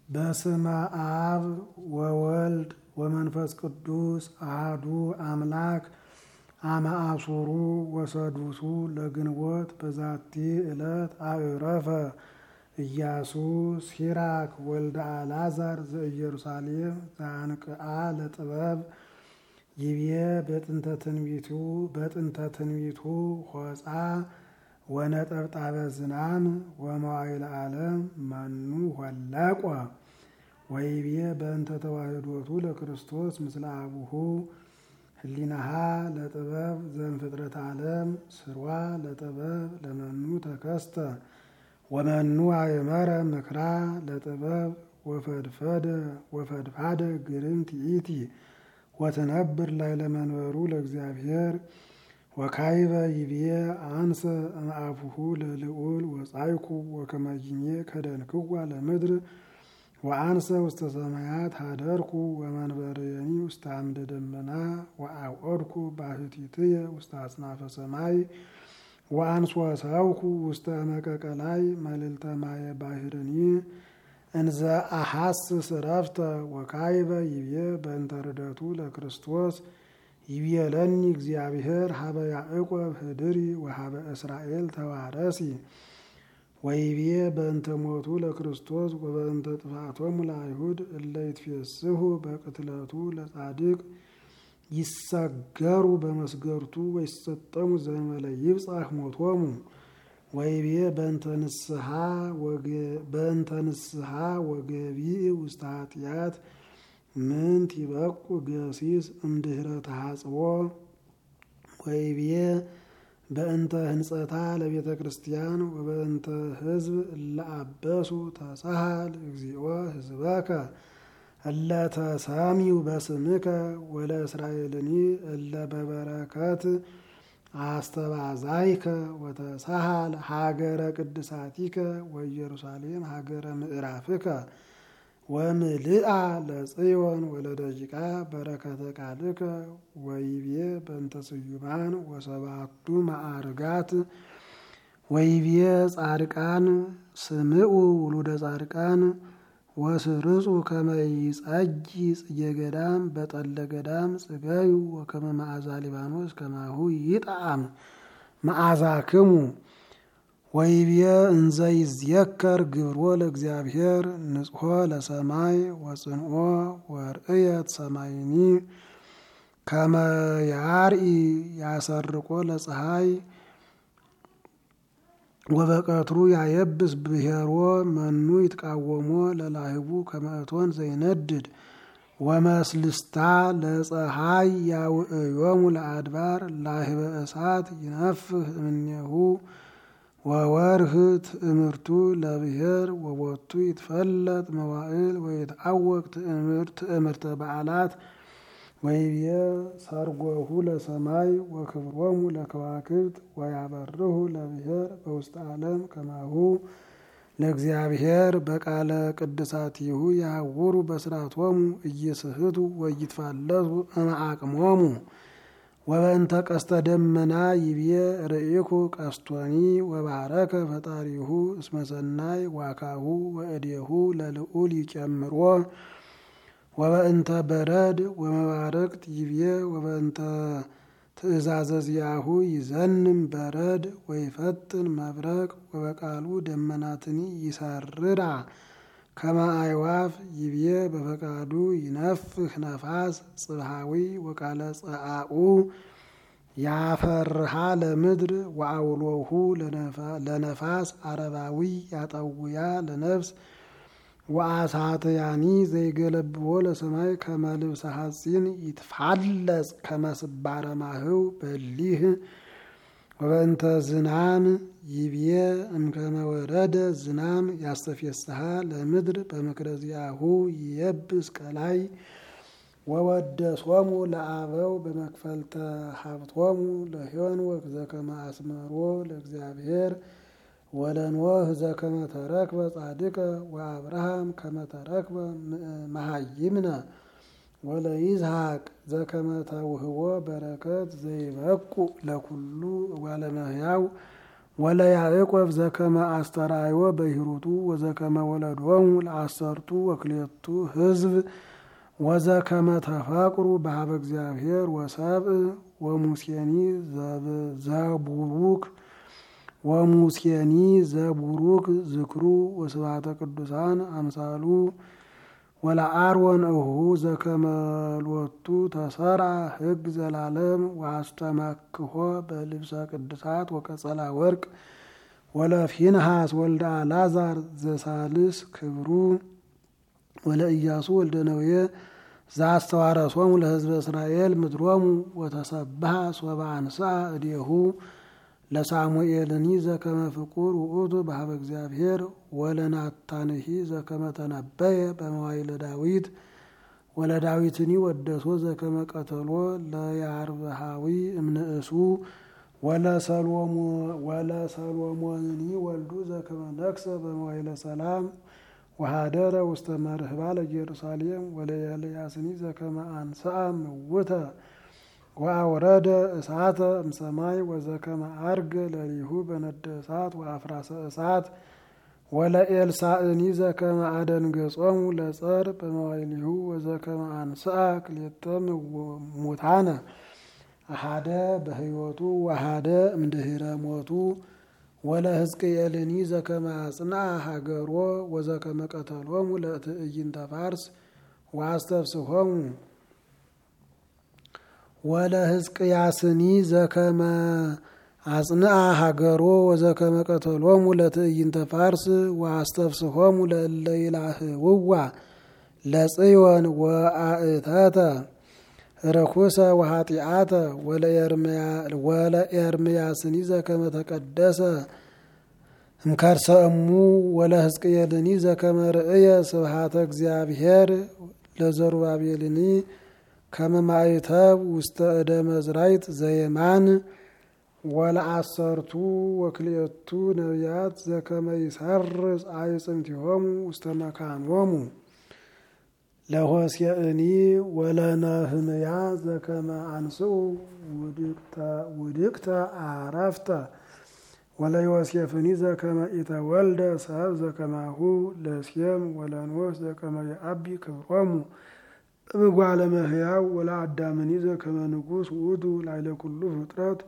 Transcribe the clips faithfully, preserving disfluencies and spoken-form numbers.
በስመ አብ ወወልድ ወመንፈስ ቅዱስ አሐዱ አምላክ አመ አሱሩ ወሰዱሱ ለግንቦት በዛቲ ዕለት አዕረፈ ኢያሱ ሲራክ ወልደ አልዓዛር ዘኢየሩሳሌም ዘአንቅዓ ለጥበብ ይቤ በጥንተ ትንቢቱ በጥንተ ትንቢቱ ሆጻ ወነጠብጣበ ዝናም ወመዋዕለ ዓለም መኑ ሆለቆ ወይቤ በእንተ ተዋሕዶቱ ለክርስቶስ ምስለ አቡሁ ህሊናሃ ለጥበብ ዘእምፍጥረተ ዓለም ስርዋ ለጥበብ ለመኑ ተከስተ ወመኑ አእመረ ምክራ ለጥበብ ወፈድፈደ ወፈድፋደ ግርምት ይእቲ ወትነብር ላዕለ መንበሩ ለእግዚአብሔር ወካይበ ይቤ አንሰ እምአፉሁ ለልዑል ወጻይኩ ወከመይኜ ከደንክዋ ለምድር ወአንሰ ውስተ ሰማያት ሀደርኩ ወመንበሬኒ ውስተ አምደ ደመና ወአውዕድኩ ባሕቲትየ ውስተ አጽናፈ ሰማይ ወአንሶ ሰብኩ ውስተ መቀቀላይ መልዕልተ ማየ ባሕርኒ እንዘ አሐስስ ዕረፍተ ወካይበ ይቤ በእንተ ርደቱ ለክርስቶስ ይቤለኒ እግዚአብሔር ሀበ ያዕቆብ ህድሪ ወሀበ እስራኤል ተዋረሲ ወይቤ በእንተ ሞቱ ለክርስቶስ ወበእንተ ጥፋቶሙ ለአይሁድ እለ ይትፌስሑ በቅትለቱ ለጻድቅ ይሰገሩ በመስገርቱ ወይሰጠሙ ዘእንበለ ይብጻሕ ሞቶሙ ወይቤ በእንተ ንስሐ በእንተ ንስሐ ወገቢእ ውስተ ኃጢአት ምንት ይበቁ ገሲስ እምድኅረ ተሐጽቦ ወይቤ በእንተ ህንጸታ ለቤተ ክርስቲያን ወበእንተ ህዝብ እለ አበሱ ተሳሃል እግዚኦ ህዝበከ እለ ተሰሚው በስምከ ወለእስራኤልኒ እለ በበረከት አስተባዛይከ ወተሳሃል ሀገረ ቅድሳቲከ ወኢየሩሳሌም ሀገረ ምዕራፍከ ወምልአ ለጽዮን ወለደቂቃ በረከተ ቃልከ ወይቤ በእንተ ስዩማን ወሰባቱ ማዕርጋት ወይቤ ጻድቃን ስምዑ ውሉደ ጻድቃን ወስርጹ ከመ ይጸጂ ጽጌ ገዳም በጠለ ገዳም ጽገዩ ወከመ መዓዛ ሊባኖስ ከማሁ ይጣዕም መዓዛክሙ ወይቤ እንዘ ይዝየከር ግብሮ ለእግዚአብሔር ንጽሖ ለሰማይ ወጽንኦ ወርእየት ሰማይኒ ከመ ያርኢ ያሰርቆ ለፀሐይ ወበቀትሩ ያየብስ ብሔሮ መኑ ይትቃወሞ ለላህቡ ከመ እቶን ዘይነድድ ወመስልስታ ለፀሐይ ያውዕዮሙ ለአድባር ላህበ እሳት ይነፍህ እምኔሁ ወወርህ ትእምርቱ ለብሔር ወቦቱ ይትፈለጥ መዋዕል ወይትአወቅ ትእምርተ በዓላት ወይቤ ሰርጎሁ ለሰማይ ወክብሮሙ ለከዋክብት ወያበርሁ ለብሔር በውስተ ዓለም ከማሁ ለእግዚአብሔር በቃለ ቅድሳቲሁ ያውሩ በስራቶሙ እይስህቱ ወይትፋለሱ እምአቅሞሙ ወበእንተ ቀስተ ደመና ይቤ ርኢኩ ቀስቶኒ ወባረከ ፈጣሪሁ እስመ ሰናይ ዋካሁ ወእዴሁ ለልዑል ይጨምሮ ወበእንተ በረድ ወመባረቅት ይቤ ወበእንተ ትእዛዘ ዚአሁ ይዘንም በረድ ወይፈጥን መብረቅ ወበቃሉ ደመናትኒ ይሰርራ ከመ አዕዋፍ ይቤ በፈቃዱ ይነፍህ ነፋስ ጽብሃዊ ወቃለ ጸአኡ ያፈርሃ ለምድር ወአውሎሁ ለነፋስ አረባዊ ያጠውያ ለነፍስ ወአሳትያኒ ዘይገለብዎ ለሰማይ ከመ ልብሰ ሐጺን ይትፋለጽ ከመ ስባረ ማህው በሊህ ወበእንተ ዝናም ይቤ እምከመ ወረደ ዝናም ያስተፌስሃ ለምድር በምክረ ዚአሁ ይየብስ ቀላይ ወወደሶሙ ለአበው በመክፈልተ ሀብቶሙ ለሄኖክ ዘከመ አስመሮ ለእግዚአብሔር ወለኖህ ዘከመ ተረክበ ጻድቀ ወአብርሃም ከመ ተረክበ መሃይምነ ወለይስሐቅ ዘከመ ተውህቦ በረከት ዘይበቁ ለኩሉ እጓለ እመሕያው ወለያዕቆብ ዘከመ አስተርአዮ በሂሩቱ ወዘከመ ወለዶሙ ለአሰርቱ ወክልኤቱ ሕዝብ ወዘከመ ተፋቅሩ በሀበ እግዚአብሔር ወሰብእ ወሙሴኒ ዘቡሩክ ወሙሴኒ ዘቡሩክ ዝክሩ ወስብሐተ ቅዱሳን አምሳሉ ወለአሮን እሁ ዘከመ ሎቱ ተሰርዐ ሕግ ዘላለም ወአስተማክሖ በልብሰ ቅድሳት ወቀጸላ ወርቅ ወለፊንሃስ ወልደ አልዓዛር ዘሳልስ ክብሩ ወለኢያሱ ወልደ ነዌ ዘአስተዋረሶሙ ለሕዝበ እስራኤል ምድሮሙ ወተሰብሐ ሶበ አንሥአ እዴሁ ለሳሙኤልኒ ዘከመ ፍቁር ውእቱ በሀበ እግዚአብሔር ወለናታንሂ ዘከመ ተነበየ በመዋዕለ ዳዊት ወለዳዊትኒ ወደሶ ዘከመ ቀተሎ ለያርብሃዊ እምንእሱ ወለሰሎሞንኒ ወልዱ ዘከመ ነግሠ በመዋዕለ ሰላም ወሃደረ ውስተ መርህባ ለኢየሩሳሌም ወለኤልያስኒ ዘከመ አንሥአ ምውተ ወአውረደ እሳተ እምሰማይ ወዘከመ አርገ ለሊሁ በነደ እሳት ወአፍራሰ እሳት ወለኤልሳእኒ ዘከመ አደንገጾሙ ለጸር በመዋዕሊሁ ወዘከመ አንሥአ ክልኤተ ሙታነ አሐደ በሕይወቱ ወአሐደ እምድኅረ ሞቱ ወለሕዝቅኤልኒ ዘከመ አጽንዐ ሀገሮ ወዘከመ ቀተሎሙ ለትዕይንተ ፋርስ ወአስተፍስሖሙ ወለሕዝቅያስኒ ዘከመ አጽንዐ ሀገሮ ወዘከመ ቀተሎሙ ለትዕይንተ ፋርስ ወአስተፍስሖሙ ለእለ ይላህውዋ ለጽዮን ወአእተተ ርኩሰ ወኃጢአተ ወለኤርምያስኒ ዘከመ ተቀደሰ እምከርሰ እሙ ወለሕዝቅኤልኒ ዘከመ ርእየ ስብሐተ እግዚአብሔር ለዘሩባቤልኒ ከመ ማእተብ ውስተ እደ መዝራይት ዘየማን ወለአሰርቱ ወክልኤቱ ነቢያት ዘከመ ይሰርጽ አዕጽምቲሆሙ ውስተ መካኖሙ ለሆሴዕኒ ወለነህምያ ዘከመ አንስኡ ውድቅተ አረፍተ ወለዮሴፍኒ ዘከመ ኢተወልደ ሰብ ዘከማሁ ለሴም ወለኖህ ዘከመ የአቢ ክብሮሙ እምጓለ እመሕያው ወለአዳምኒ ዘከመ ንጉሥ ውእቱ ላዕለ ኩሉ ፍጥረት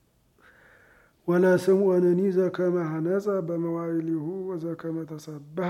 ወለስምዖንኒ ዘከመ ሐነጸ በመዋዕሊሁ ወዘከመ ተሰብሐ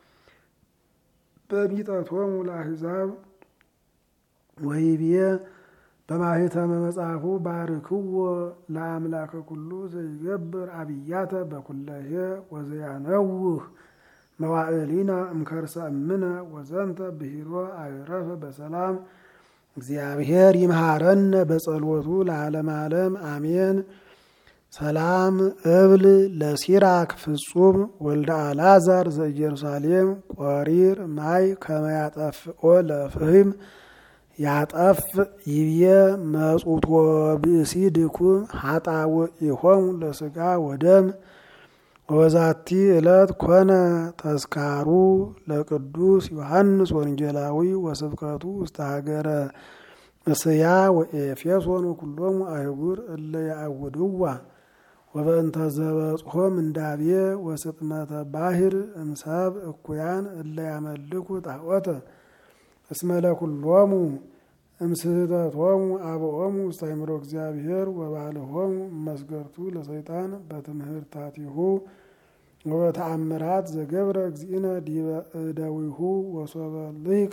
በሚጠቶሙ ለአሕዛብ ወይቤ በማኅተመ መጽሐፉ ባርክዎ ለአምላከ ኩሉ ዘይገብር አብያተ በኩለሄ ወዘያነውህ መዋዕሊና እምከርሰ እምነ ወዘንተ ብሂሮ አይረፈ በሰላም እግዚአብሔር ይምሃረነ በጸሎቱ ለዓለም ዓለም አሜን። ሰላም እብል ለሲራክ ፍጹም ወልደ አልዓዛር ዘኢየሩሳሌም ቆሪር ማይ ከመያጠፍኦ ለፍህም ያጠፍ ይብየ መጹቶ ብእሲ ድኩም ሀጣው ይሆሙ ለስጋ ወደም ወዛቲ ዕለት ኮነ ተስካሩ ለቅዱስ ዮሐንስ ወንጌላዊ ወስብከቱ ውስተ ሀገረ እስያ ወኤፌሶን ወኩሎሙ አይጉር እለ ያዕውድዋ ወበእንተ ዘበጽሖም እንዳቤ ወስጥመተ ባሕር እምሰብ እኩያን እለ ያመልኩ ጣዖተ እስመ ለኩሎሙ እምስሕተቶሙ አብኦሙ ውስተ አእምሮ እግዚአብሔር ወባልሆሙ መስገርቱ ለሰይጣን በትምህርታቲሁ ወበተአምራት ዘገብረ እግዚእነ ዲበ እደዊሁ ወሶበ ልሂቀ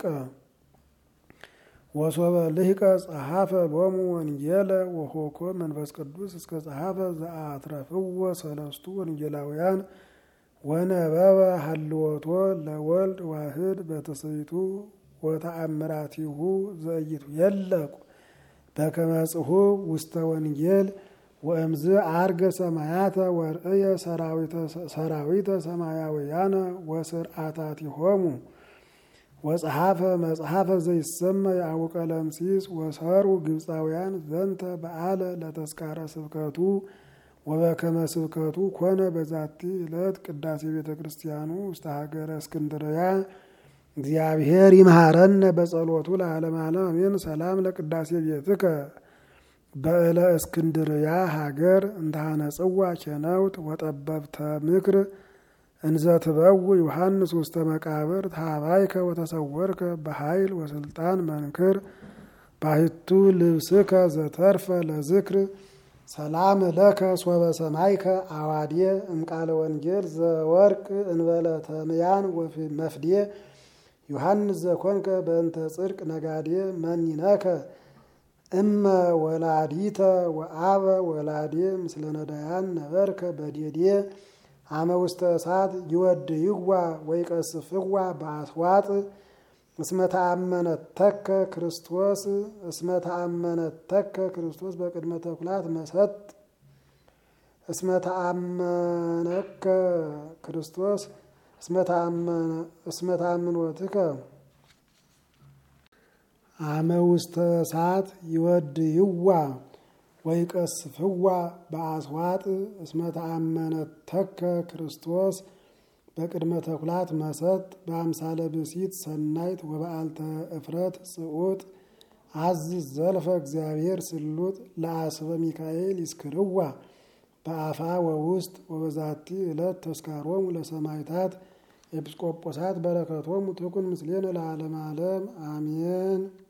ወሶበ ልሂቀ ጸሐፈ ሎሙ ወንጌለ ወሆኮ መንፈስ ቅዱስ እስከ ጸሐፈ ዘአትረፍዎ ሰለስቱ ወንጌላውያን ወነበበ ሀልወቶ ለወልድ ዋህድ በትስብእቱ ወተአምራቲሁ ዘእይቱ የለቁ በከመ ጽሑፍ ውስተ ወንጌል ወእምዝ አርገ ሰማያተ ወርእየ ሰራዊተ ሰማያውያነ ወስርዓታቲሆሙ ወጸሐፈ መጽሐፈ ዘይሰመ ያዕቆ ለምሲስ ወሰሩ ግብፃውያን ዘንተ በዓለ ለተስካረ ስብከቱ ወበከመ ስብከቱ ኮነ በዛቲ ዕለት ቅዳሴ ቤተ ክርስቲያኑ ውስተ ሀገረ እስክንድርያ እግዚአብሔር ይምሃረነ በጸሎቱ ለዓለም ዓለም አሜን። ሰላም ለቅዳሴ ቤትከ በእለ እስክንድርያ ሀገር እንታነጽዋ ኬነውት ወጠበብተ ምክር እንዘ ትበው ዮሐንስ ውስተ መቃብር ታባይከ ወተሰወርከ በኃይል ወስልጣን መንክር ባሕቱ ልብስከ ዘተርፈ ለዝክር ሰላም ለከ ሶበ ሰማይከ አዋድየ እምቃለ ወንጌል ዘወርቅ እንበለ ተምያን መፍድየ ዮሐንስ ዘኮንከ በእንተ ጽድቅ ነጋዴ መኒነከ እመ ወላዲተ ወአበ ወላዴ ምስለ ነዳያን ነበርከ በዴዴ አመ ውስተ እሳት ይወድይዋ ወይቀስፍዋ በአስዋጥ እስመ ተአመነተከ ክርስቶስ እስመ ተአመነተከ ክርስቶስ በቅድመ ተኩላት መሰጥ እስመ ተአመነከ ክርስቶስ እስመ ተአመነ እስመ ተአምኖትከ አመ ውስተ እሳት ይወድይዋ ወይቀስፍዋ በአስዋጥ እስመ ተአመነተከ ክርስቶስ በቅድመ ተኩላት መሰጥ በአምሳለ ብሲት ሰናይት ወበአልተ እፍረት ጽዑጥ አዝዝ ዘልፈ እግዚአብሔር ስሉጥ ለአስበ ሚካኤል ይስክርዋ በአፋ ወውስጥ ወበዛቲ ዕለት ተስካሮሙ ለሰማይታት ኤጲስቆጶሳት በረከቶሙ ትኩን ምስሌነ ለዓለመ ዓለም አሜን።